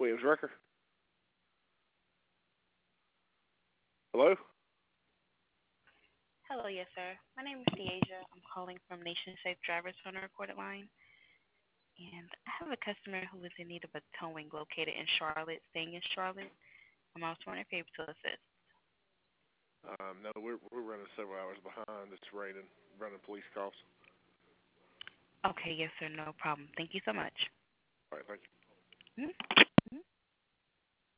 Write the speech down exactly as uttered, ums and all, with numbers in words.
Williams Wrecker. Hello? Hello, yes, sir. My name is Deasia. I'm calling from Nation Safe Drivers on a recorded line. And I have a customer who is in need of a towing located in Charlotte, staying in Charlotte. Um, I was wondering if you're able to assist. Um, no, we're we're running several hours behind. It's raining, running police calls. Okay, yes, sir, no problem. Thank you so much. All right, thank you. Mhm. Mhm.